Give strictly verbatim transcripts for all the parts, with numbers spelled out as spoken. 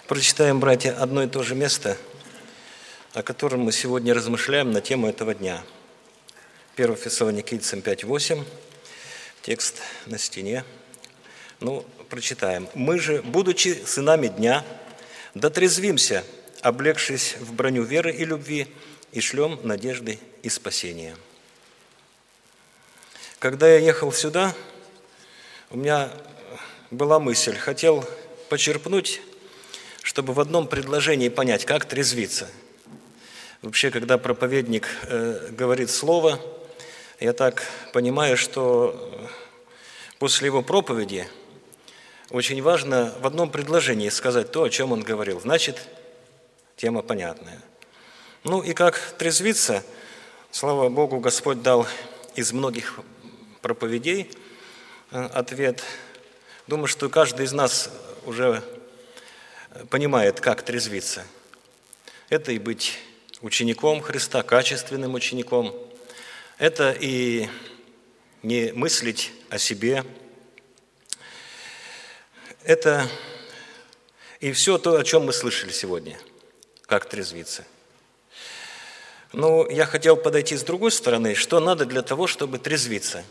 Прочитаем, братья, одно и то же место, о котором мы сегодня размышляем на тему этого дня. первое Фессалоникийцам пять восемь, текст на стене. Ну, прочитаем. «Мы же, будучи сынами дня, дотрезвимся, облегшись в броню веры и любви, и шлем надежды и спасения». Когда я ехал сюда, у меня была мысль, хотел почерпнуть, чтобы в одном предложении понять, как трезвиться. Вообще, когда проповедник э, говорит слово, я так понимаю, что после его проповеди очень важно в одном предложении сказать то, о чем он говорил. Значит, тема понятная. Ну и как трезвиться, слава Богу, Господь дал из многих проповедей ответ. Думаю, что каждый из нас уже понимает, как трезвиться. Это и быть учеником Христа, качественным учеником. Это и не мыслить о себе. Это и все то, о чем мы слышали сегодня, как трезвиться. Но я хотел подойти с другой стороны, что надо для того, чтобы трезвиться.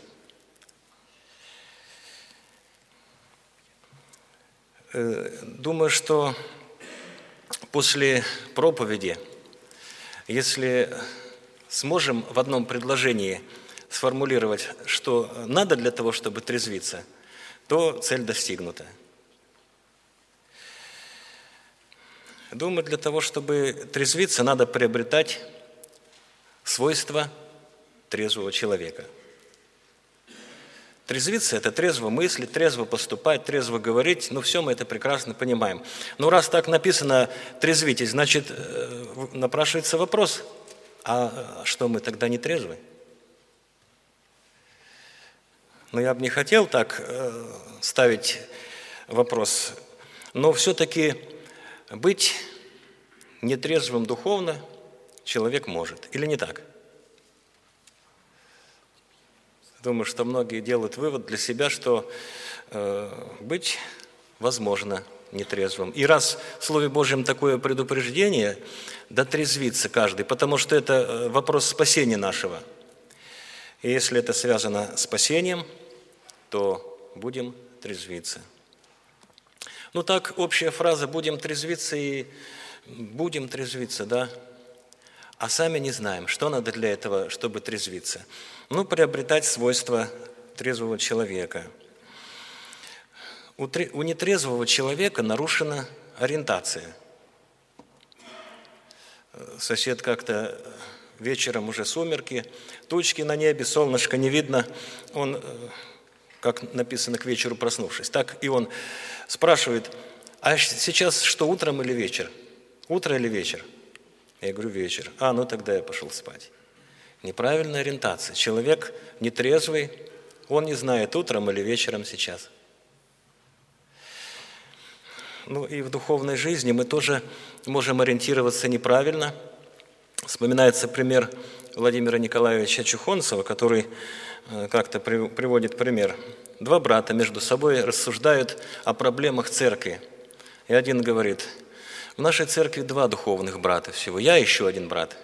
Думаю, что после проповеди, если сможем в одном предложении сформулировать, что надо для того, чтобы трезвиться, то цель достигнута. Думаю, для того, чтобы трезвиться, надо приобретать свойства трезвого человека. Трезвиться – это трезво мыслить, трезво поступать, трезво говорить. Ну, все мы это прекрасно понимаем. Но раз так написано «трезвитесь», значит, напрашивается вопрос, а что, мы тогда не трезвы? Но я бы не хотел так ставить вопрос. Но все-таки быть нетрезвым духовно человек может. Или не так? Думаю, что многие делают вывод для себя, что э, быть возможно нетрезвым. И раз в Слове Божьем такое предупреждение, да трезвится каждый, потому что это вопрос спасения нашего. И если это связано с спасением, то будем трезвиться. Ну так, общая фраза «будем трезвиться» и «будем трезвиться», да? А сами не знаем, что надо для этого, чтобы трезвиться. Ну, приобретать свойства трезвого человека. У, тре... у нетрезвого человека нарушена ориентация. Сосед как-то вечером, уже сумерки, тучки на небе, солнышко не видно. Он, как написано, к вечеру проснувшись. Так и он спрашивает: а сейчас что, утром или вечер? Утро или вечер? Я говорю, вечер. А, ну тогда я пошел спать. Неправильная ориентация. Человек нетрезвый, он не знает, утром или вечером сейчас. Ну и в духовной жизни мы тоже можем ориентироваться неправильно. Вспоминается пример Владимира Николаевича Чухонцева, который как-то приводит пример. Два брата между собой рассуждают о проблемах церкви. И один говорит: в нашей церкви два духовных брата всего, я и еще один брат.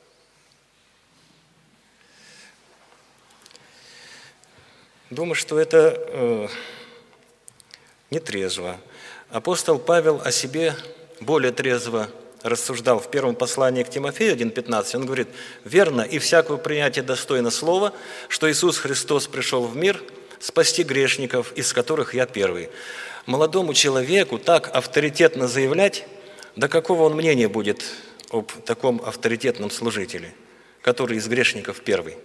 Думаю, что это э, нетрезво. Апостол Павел о себе более трезво рассуждал в первом послании к Тимофею один пятнадцать. Он говорит: «Верно и всякого принятия достойно слова, что Иисус Христос пришел в мир спасти грешников, из которых я первый». Молодому человеку так авторитетно заявлять, да какого он мнения будет об таком авторитетном служителе, который из грешников первый?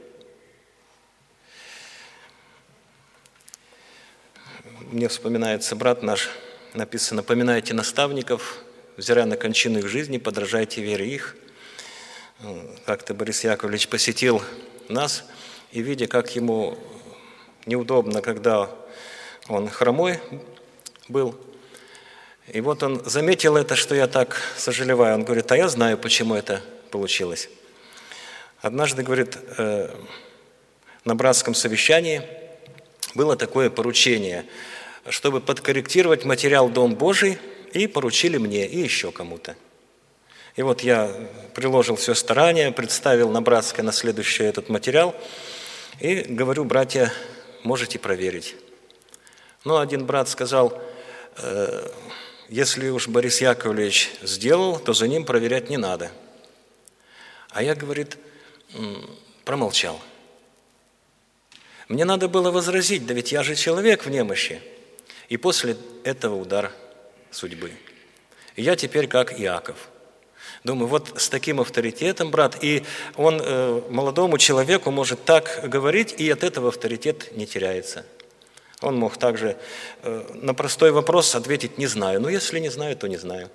Мне вспоминается брат наш, написано: «Поминайте наставников, взирая на кончину их жизни, подражайте вере их». Как-то Борис Яковлевич посетил нас, и видя, как ему неудобно, когда он хромой был, и вот он заметил это, что я так сожалеваю. Он говорит: а я знаю, почему это получилось. Однажды, говорит, на братском совещании было такое поручение, чтобы подкорректировать материал «Дом Божий», и поручили мне, и еще кому-то. И вот я приложил все старание, представил на братское на следующее этот материал и говорю: братья, можете проверить. Но один брат сказал: э, если уж Борис Яковлевич сделал, то за ним проверять не надо. А я, говорит, промолчал. Мне надо было возразить: да ведь я же человек в немощи. И после этого удар судьбы. И я теперь как Иаков. Думаю, вот с таким авторитетом, брат, и он э, молодому человеку может так говорить, и от этого авторитет не теряется. Он мог также э, на простой вопрос ответить: не знаю. Ну, если не знаю, то не знаю.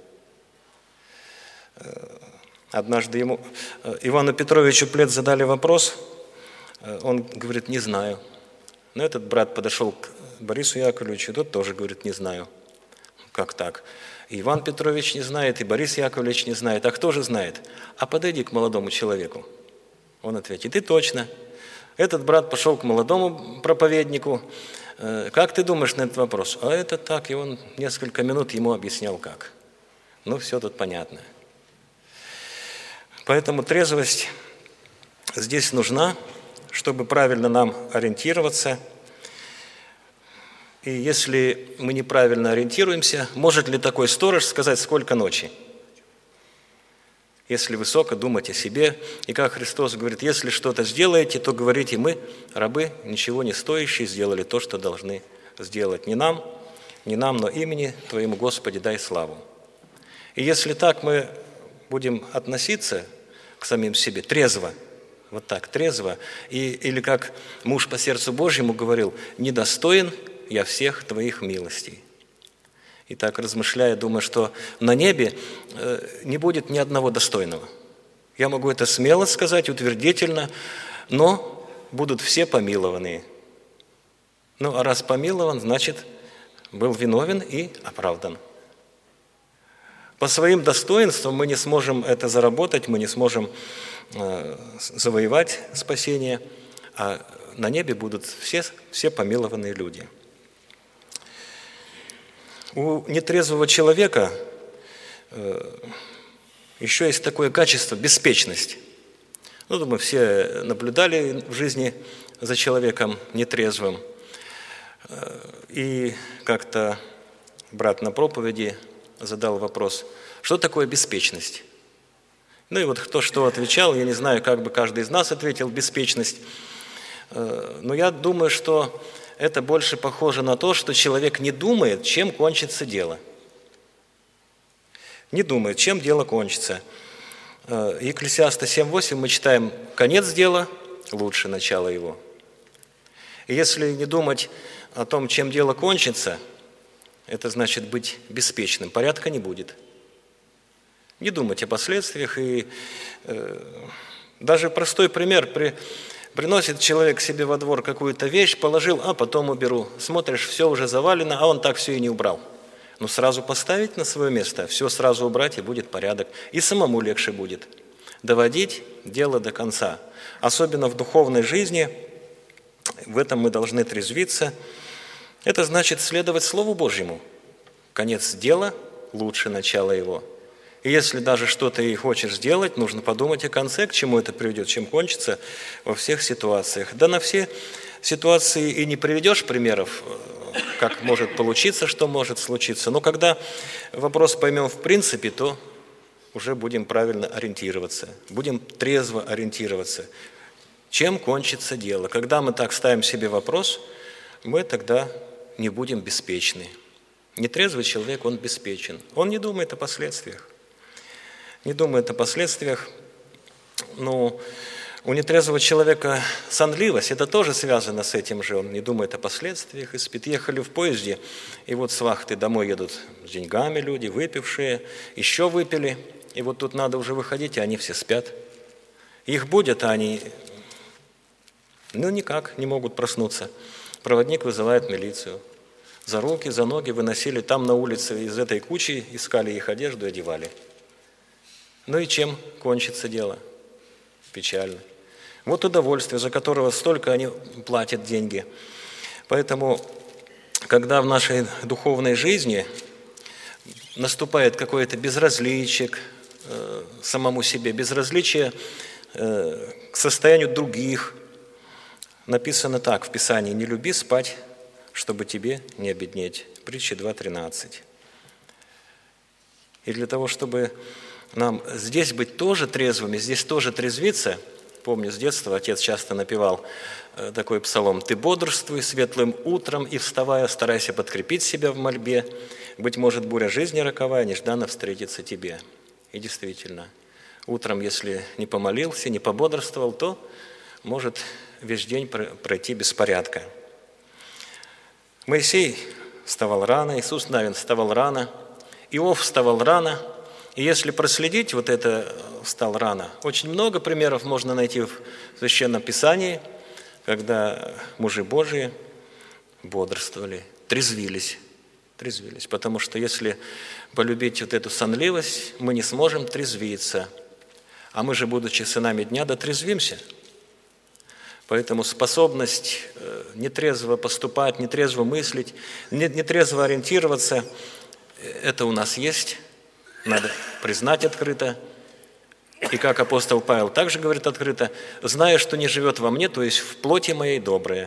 Однажды ему, Ивану Петровичу Плет задали вопрос, он говорит: не знаю. Но этот брат подошел к Борису Яковлевичу, тот тоже говорит: не знаю. Как так? И Иван Петрович не знает, и Борис Яковлевич не знает. А кто же знает? А подойди к молодому человеку. Он ответит: и точно. Этот брат пошел к молодому проповеднику. Как ты думаешь на этот вопрос? А это так, и он несколько минут ему объяснял как. Ну, все тут понятно. Поэтому трезвость здесь нужна, чтобы правильно нам ориентироваться. И если мы неправильно ориентируемся, может ли такой сторож сказать, сколько ночи? Если высоко думать о себе, и как Христос говорит: если что-то сделаете, то говорите: мы, рабы, ничего не стоящие, сделали то, что должны сделать. Не нам, не нам, но имени Твоему, Господи, дай славу. И если так мы будем относиться к самим себе трезво, вот так, трезво, и, или как муж по сердцу Божьему говорил: недостоин я всех Твоих милостей. И так, размышляя, думаю, что на небе не будет ни одного достойного. Я могу это смело сказать, утвердительно, но будут все помилованные. Ну, а раз помилован, значит, был виновен и оправдан. По своим достоинствам мы не сможем это заработать, мы не сможем э, завоевать спасение, а на небе будут все, все помилованные люди. У нетрезвого человека э, еще есть такое качество – беспечность. Ну, думаю, все наблюдали в жизни за человеком нетрезвым. И как-то брат на проповеди задал вопрос: что такое беспечность? Ну и вот кто что отвечал, я не знаю, как бы каждый из нас ответил: беспечность. Но я думаю, что это больше похоже на то, что человек не думает, чем кончится дело. Не думает, чем дело кончится. Екклесиаста семь восемь мы читаем: конец дела лучше начала его. И если не думать о том, чем дело кончится, это значит быть беспечным, порядка не будет. Не думать о последствиях. И э, даже простой пример: при, приносит человек себе во двор какую-то вещь, положил, а потом уберу. Смотришь, все уже завалено, а он так все и не убрал. Ну, сразу поставить на свое место, все сразу убрать, и будет порядок. И самому легче будет доводить дело до конца. Особенно в духовной жизни, в этом мы должны трезвиться. Это значит следовать Слову Божьему. Конец дела лучше начала его. И если даже что-то и хочешь сделать, нужно подумать о конце, к чему это приведет, чем кончится во всех ситуациях. Да на все ситуации и не приведешь примеров, как может получиться, что может случиться. Но когда вопрос поймем в принципе, то уже будем правильно ориентироваться, будем трезво ориентироваться, чем кончится дело. Когда мы так ставим себе вопрос, мы тогда не будем беспечны. Нетрезвый человек, он беспечен. Он не думает о последствиях. Не думает о последствиях. Но у нетрезвого человека сонливость, это тоже связано с этим же. Он не думает о последствиях и спит. Ехали в поезде, и вот с вахты домой едут с деньгами люди, выпившие, еще выпили. И вот тут надо уже выходить, а они все спят. Их будят, а они ну никак не могут проснуться. Проводник вызывает милицию. За руки, за ноги выносили там на улице из этой кучи, искали их одежду и одевали. Ну и чем кончится дело? Печально. Вот удовольствие, за которого столько они платят деньги. Поэтому, когда в нашей духовной жизни наступает какое-то безразличие к э, самому себе, безразличие э, к состоянию других. Написано так в Писании: «Не люби спать, чтобы тебе не обеднеть». Притча два тринадцать. И для того, чтобы нам здесь быть тоже трезвыми, здесь тоже трезвиться, помню, с детства отец часто напевал такой псалом: «Ты бодрствуй светлым утром и, вставая, старайся подкрепить себя в мольбе. Быть может, буря жизни роковая нежданно встретится тебе». И действительно, утром, если не помолился, не пободрствовал, то может весь день пройти без порядка. Моисей вставал рано, Иисус Навин вставал рано, Иов вставал рано. И если проследить вот это «встал рано», очень много примеров можно найти в Священном Писании, когда мужи Божии бодрствовали, трезвились, трезвились. Потому что если полюбить вот эту сонливость, мы не сможем трезвиться. А мы же, будучи сынами дня, дотрезвимся. Поэтому способность нетрезво поступать, нетрезво мыслить, нетрезво ориентироваться – это у нас есть, надо признать открыто. И как апостол Павел также говорит открыто: «Зная, что не живет во мне, то есть в плоти моей доброе».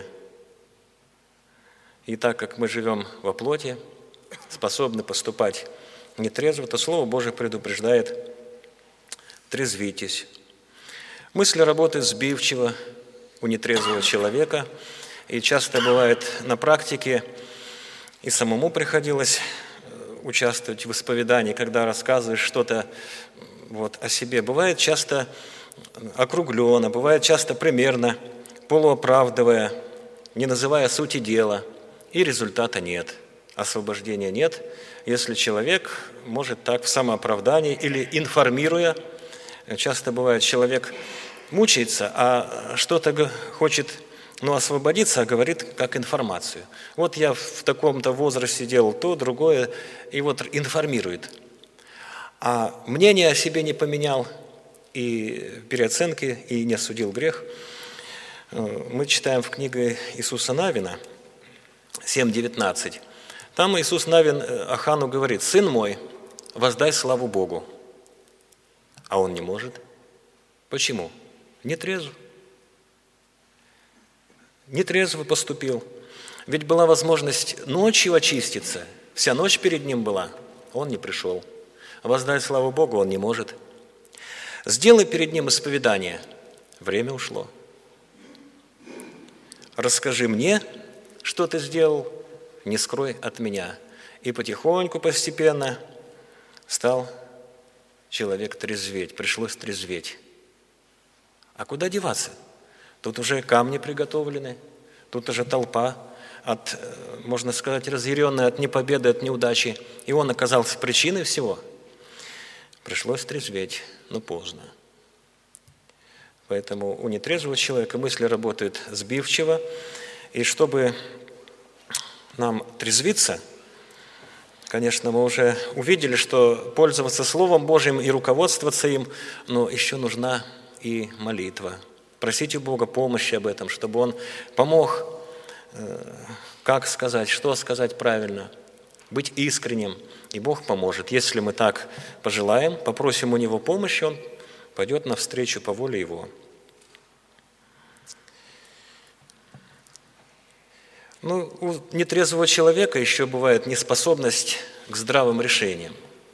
И так как мы живем во плоти, способны поступать нетрезво, то Слово Божие предупреждает: трезвитесь. Мысли работают сбивчиво у нетрезвого человека, и часто бывает на практике, и самому приходилось участвовать в исповедании, когда рассказываешь что-то вот о себе. Бывает часто округленно, бывает часто примерно, полуоправдывая, не называя сути дела, и результата нет, освобождения нет, если человек может так в самооправдании или информируя. Часто бывает, человек мучается, а что-то хочет ну, освободиться, а говорит как информацию. Вот я в таком-то возрасте делал то, другое, и вот информирует. А мнение о себе не поменял, и переоценки, и не осудил грех. Мы читаем в книге Иисуса Навина семь девятнадцать. Там Иисус Навин Ахану говорит: «Сын мой, воздай славу Богу». А он не может. Почему? Не трезв. Нетрезво поступил. Ведь была возможность ночью очиститься. Вся ночь перед ним была. Он не пришел. Воздай славу Богу он не может. Сделай перед ним исповедание. Время ушло. Расскажи мне, что ты сделал, не скрой от меня. И потихоньку, постепенно стал человек трезветь. Пришлось трезветь. А куда деваться? Тут уже камни приготовлены, тут уже толпа, от, можно сказать, разъяренная от непобеды, от неудачи. И он оказался причиной всего. Пришлось трезветь, но поздно. Поэтому у нетрезвого человека мысли работают сбивчиво. И чтобы нам трезвиться, конечно, мы уже увидели, что пользоваться Словом Божьим и руководствоваться им, но еще нужна и молитва. Просить у Бога помощи об этом, чтобы Он помог, как сказать, что сказать правильно, быть искренним. И Бог поможет. Если мы так пожелаем, попросим у Него помощи, Он пойдет навстречу по воле Его. Ну, у нетрезвого человека еще бывает неспособность к здравым решениям.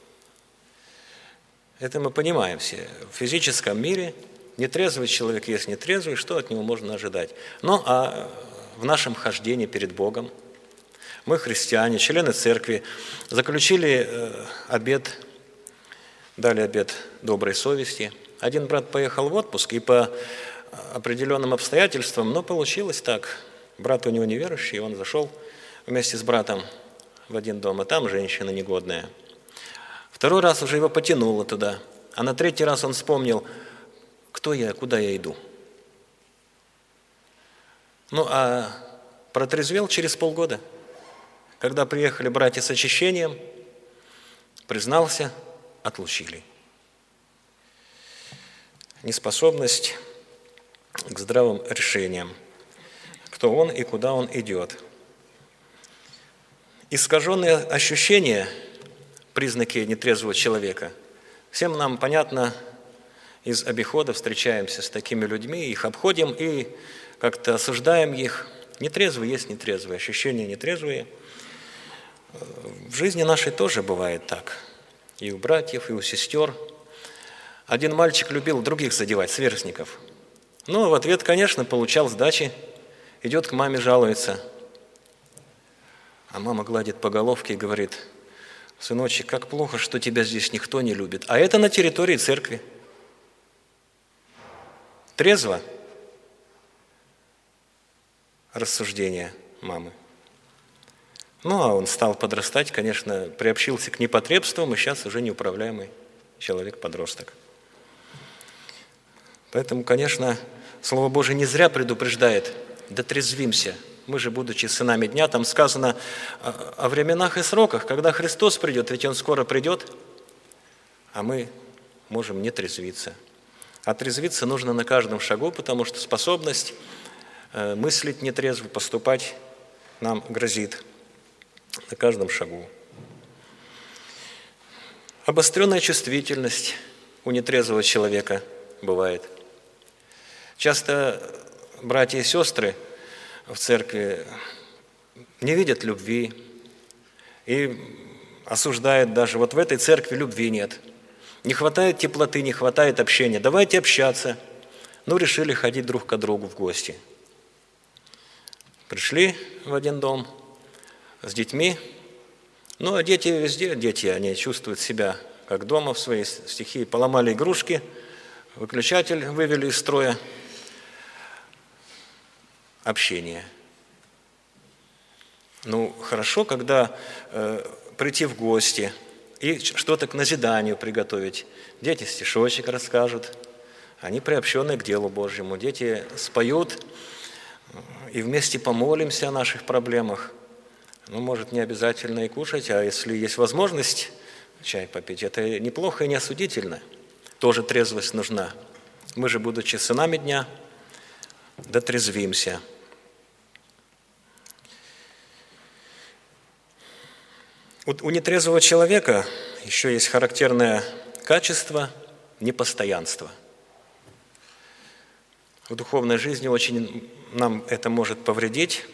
Это мы понимаем все. В физическом мире нетрезвый человек есть нетрезвый, что от него можно ожидать? Ну, а в нашем хождении перед Богом мы, христиане, члены церкви, заключили обет, дали обет доброй совести. Один брат поехал в отпуск, и по определенным обстоятельствам, но получилось так. Брат у него неверующий, он зашел вместе с братом в один дом, а там женщина негодная. Второй раз уже его потянуло туда, а на третий раз он вспомнил, кто я, куда я иду. Ну, а протрезвел через полгода, когда приехали братья с очищением, признался, отлучили. Неспособность к здравым решениям, кто он и куда он идет. Искаженные ощущения признаки нетрезвого человека? Всем нам понятно, из обихода встречаемся с такими людьми, их обходим и как-то осуждаем их. Нетрезвые есть нетрезвые, ощущения нетрезвые. В жизни нашей тоже бывает так. И у братьев, и у сестер. Один мальчик любил других задевать, сверстников. Но в ответ, конечно, получал сдачи, идет к маме, жалуется. А мама гладит по головке и говорит: сыночек, как плохо, что тебя здесь никто не любит. А это на территории церкви. Трезво рассуждение мамы. Ну, а он стал подрастать, конечно, приобщился к непотребствам, и сейчас уже неуправляемый человек-подросток. Поэтому, конечно, Слово Божие не зря предупреждает: дотрезвимся. Мы же, будучи сынами дня, там сказано о временах и сроках, когда Христос придет, ведь Он скоро придет, а мы можем не трезвиться. А трезвиться нужно на каждом шагу, потому что способность мыслить нетрезво, поступать нам грозит на каждом шагу. Обостренная чувствительность у нетрезвого человека бывает. Часто братья и сестры в церкви не видят любви и осуждают даже: вот в этой церкви любви нет. Не хватает теплоты, не хватает общения. Давайте общаться. Ну, решили ходить друг к другу в гости. Пришли в один дом с детьми. Ну, а дети везде, дети, они чувствуют себя как дома в своей стихии. Поломали игрушки, выключатель вывели из строя. Общение. Ну, хорошо, когда э, прийти в гости и что-то к назиданию приготовить. Дети стишочек расскажут, они приобщенные к делу Божьему. Дети споют, и вместе помолимся о наших проблемах. Ну, может, не обязательно и кушать, а если есть возможность чай попить, это неплохо и не осудительно. Тоже трезвость нужна. Мы же, будучи сынами дня, дотрезвимся. У нетрезвого человека еще есть характерное качество непостоянства. В духовной жизни очень нам это может повредить,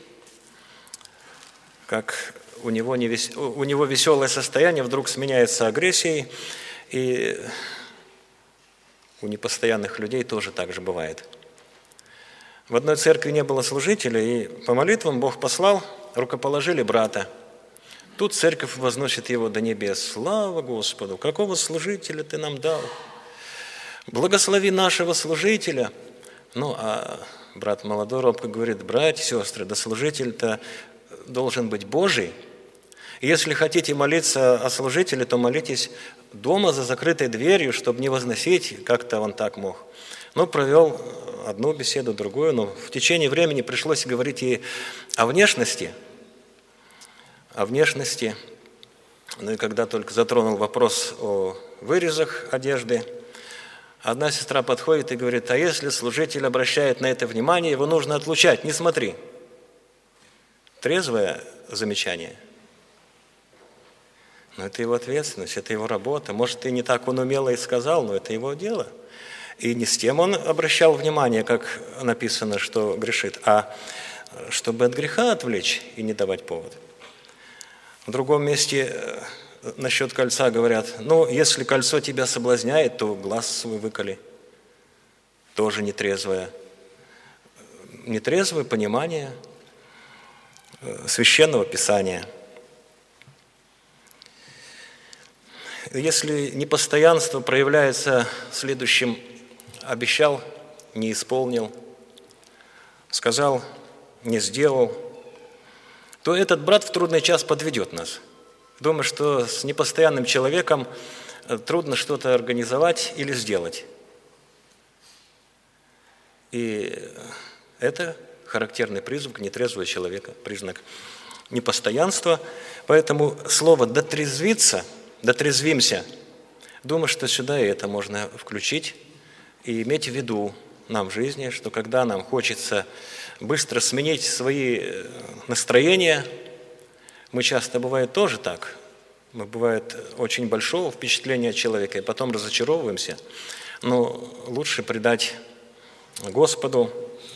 как у него, не вес... у него веселое состояние вдруг сменяется агрессией, и у непостоянных людей тоже так же бывает. В одной церкви не было служителя, и по молитвам Бог послал, рукоположили брата. Тут церковь возносит его до небес. Слава Господу! Какого служителя ты нам дал? Благослови нашего служителя. Ну, а брат молодой робко говорит: братья, сестры, да служитель-то должен быть Божий. И если хотите молиться о служителе, то молитесь дома за закрытой дверью, чтобы не возносить, как-то он так мог. Ну, провел одну беседу, другую, но в течение времени пришлось говорить и о внешности, о внешности. Ну и когда только затронул вопрос о вырезах одежды, одна сестра подходит и говорит: а если служитель обращает на это внимание, его нужно отлучать, не смотри. Трезвое замечание. Но это его ответственность, это его работа. Может, и не так он умело и сказал, но это его дело. И не с тем он обращал внимание, как написано, что грешит, а чтобы от греха отвлечь и не давать повод. В другом месте насчет кольца говорят: ну, если кольцо тебя соблазняет, то глаз свой выколи. Тоже нетрезвое. Нетрезвое понимание священного Писания. Если непостоянство проявляется следующим: обещал, не исполнил, сказал, не сделал, то этот брат в трудный час подведет нас. Думаю, что с непостоянным человеком трудно что-то организовать или сделать. И это характерный признак нетрезвого человека, признак непостоянства. Поэтому слово «дотрезвиться», «дотрезвимся», думаю, что сюда и это можно включить и иметь в виду нам в жизни, что когда нам хочется быстро сменить свои настроения, мы часто, бывает, тоже так, Мы, бывает, очень большого впечатления от человека, и потом разочаровываемся. Но лучше предать Господу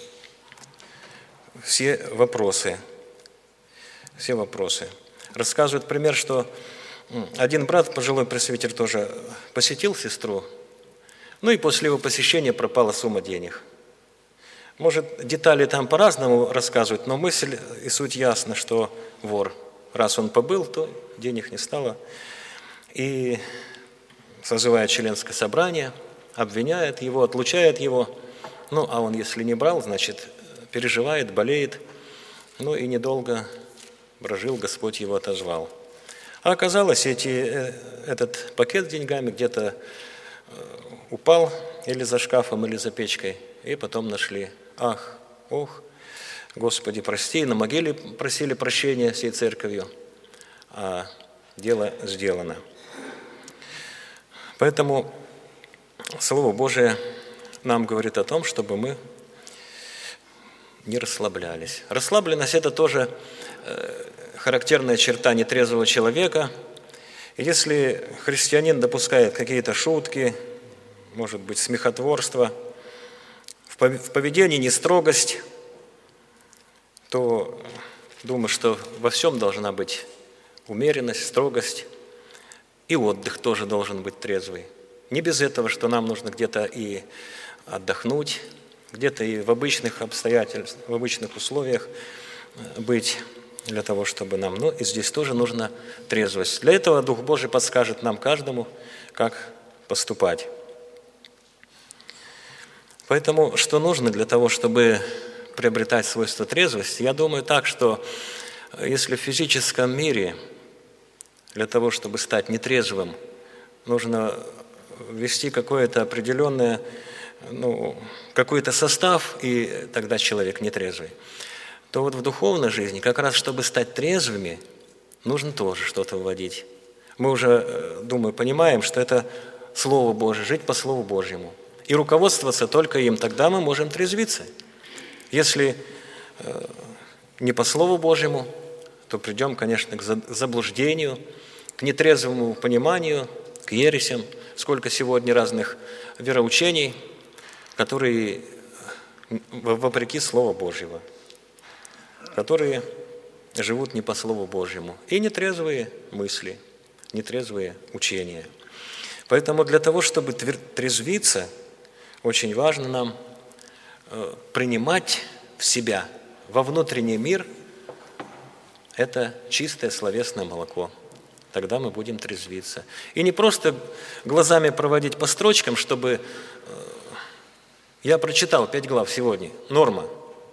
все вопросы. Все вопросы. Рассказывает пример, что один брат, пожилой пресвитер, тоже посетил сестру, ну и после его посещения пропала сумма денег. Может, детали там по-разному рассказывают, но мысль и суть ясна, что вор. Раз он побыл, то денег не стало. И созывает членское собрание, обвиняет его, отлучает его. Ну, а он, если не брал, значит, переживает, болеет. Ну и недолго прожил, Господь его отозвал. А оказалось, эти, этот пакет с деньгами где-то упал или за шкафом, или за печкой, и потом нашли. Ах, ох, Господи, прости, и на могиле просили прощения всей церковью, а дело сделано. Поэтому Слово Божие нам говорит о том, чтобы мы не расслаблялись. Расслабленность – это тоже характерная черта нетрезвого человека. И если христианин допускает какие-то шутки, может быть, смехотворство, в поведении нестрогость, то думаю, что во всем должна быть умеренность, строгость, и отдых тоже должен быть трезвый. Не без этого, что нам нужно где-то и отдохнуть, где-то и в обычных обстоятельствах, в обычных условиях быть для того, чтобы нам... Ну, и здесь тоже нужна трезвость. Для этого Дух Божий подскажет нам каждому, как поступать. Поэтому, что нужно для того, чтобы приобретать свойство трезвости? Я думаю так, что если в физическом мире для того, чтобы стать нетрезвым, нужно ввести какое-то определенное, ну, какой-то состав, и тогда человек нетрезвый, то вот в духовной жизни, как раз чтобы стать трезвыми, нужно тоже что-то вводить. Мы уже, думаю, понимаем, что это Слово Божие, жить по Слову Божьему. И руководствоваться только им, тогда мы можем трезвиться. Если э, не по Слову Божьему, то придем, конечно, к заблуждению, к нетрезвому пониманию, к ересям. Сколько сегодня разных вероучений, которые вопреки Слову Божьего, которые живут не по Слову Божьему. И нетрезвые мысли, нетрезвые учения. Поэтому для того, чтобы трезвиться, очень важно нам принимать в себя, во внутренний мир, это чистое словесное молоко. Тогда мы будем трезвиться. И не просто глазами проводить по строчкам, чтобы... Я прочитал пять глав сегодня, норма.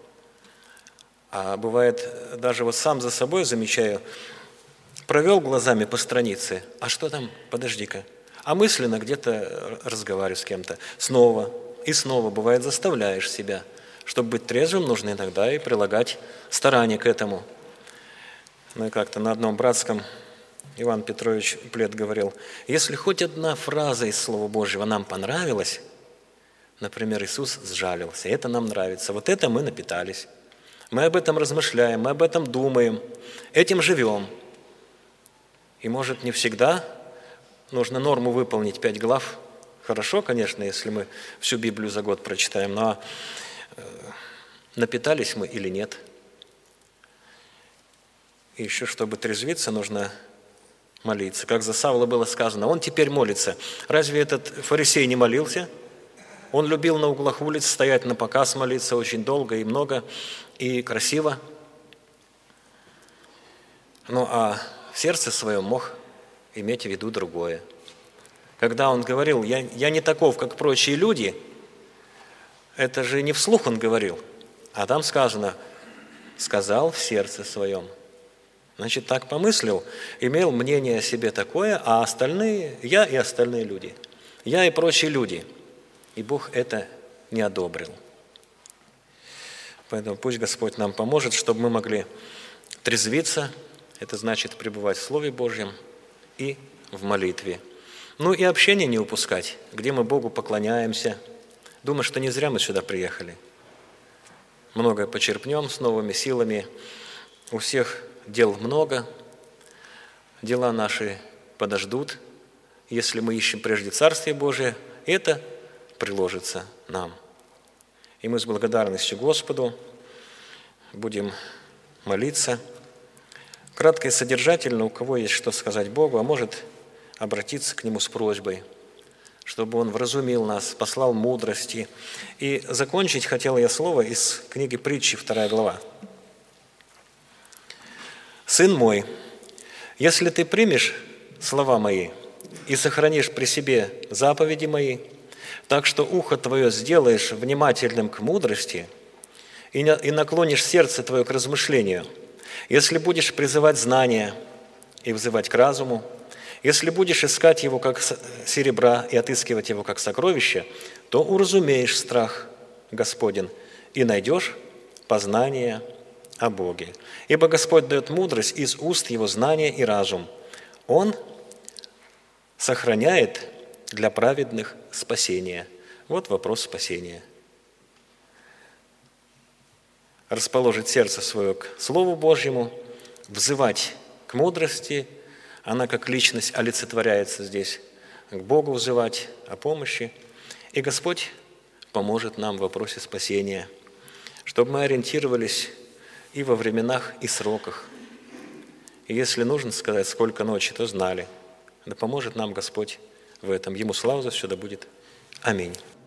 А бывает, даже вот сам за собой замечаю, провел глазами по странице, а что там, подожди-ка. А мысленно где-то разговариваю с кем-то. Снова и снова, бывает, заставляешь себя. Чтобы быть трезвым, нужно иногда и прилагать старание к этому. Ну и как-то на одном братском Иван Петрович Плет говорил, если хоть одна фраза из Слова Божьего нам понравилась, например, Иисус сжалился, это нам нравится, вот это мы напитались. Мы об этом размышляем, мы об этом думаем, этим живем. И может не всегда нужно норму выполнить пять глав. Хорошо, конечно, если мы всю Библию за год прочитаем, но напитались мы или нет. И еще, чтобы трезвиться, нужно молиться. Как за Савла было сказано, он теперь молится. Разве этот фарисей не молился? Он любил на углах улиц стоять на показ, молиться очень долго и много, и красиво. Ну, а в сердце своем мог иметь в виду другое. Когда он говорил, я, я не таков, как прочие люди, это же не вслух он говорил, а там сказано, сказал в сердце своем. Значит, так помыслил, имел мнение о себе такое, а остальные, я и остальные люди, я и прочие люди. И Бог это не одобрил. Поэтому пусть Господь нам поможет, чтобы мы могли трезвиться, это значит пребывать в Слове Божьем и в молитве. Ну и общение не упускать, где мы Богу поклоняемся. Думаю, что не зря мы сюда приехали. Многое почерпнем с новыми силами. У всех дел много, дела наши подождут. Если мы ищем прежде Царствие Божие, это приложится нам. И мы с благодарностью Господу будем молиться. Кратко и содержательно, у кого есть что сказать Богу, а может обратиться к Нему с просьбой, чтобы Он вразумил нас, послал мудрости. И закончить хотел я слово из книги Притчи, вторая глава. «Сын мой, если ты примешь слова мои и сохранишь при себе заповеди мои, так что ухо твое сделаешь внимательным к мудрости и наклонишь сердце твое к размышлению, если будешь призывать знания и взывать к разуму, если будешь искать его как серебра и отыскивать его как сокровище, то уразумеешь страх Господень и найдешь познание о Боге. Ибо Господь дает мудрость, из уст его знание и разум. Он сохраняет для праведных спасение». Вот вопрос спасения. Расположить сердце свое к Слову Божьему, взывать к мудрости, она как личность олицетворяется здесь, к Богу взывать о помощи, и Господь поможет нам в вопросе спасения, чтобы мы ориентировались и во временах, и сроках. И если нужно сказать, сколько ночи, то знали. Да поможет нам Господь в этом. Ему слава за все да будет. Аминь.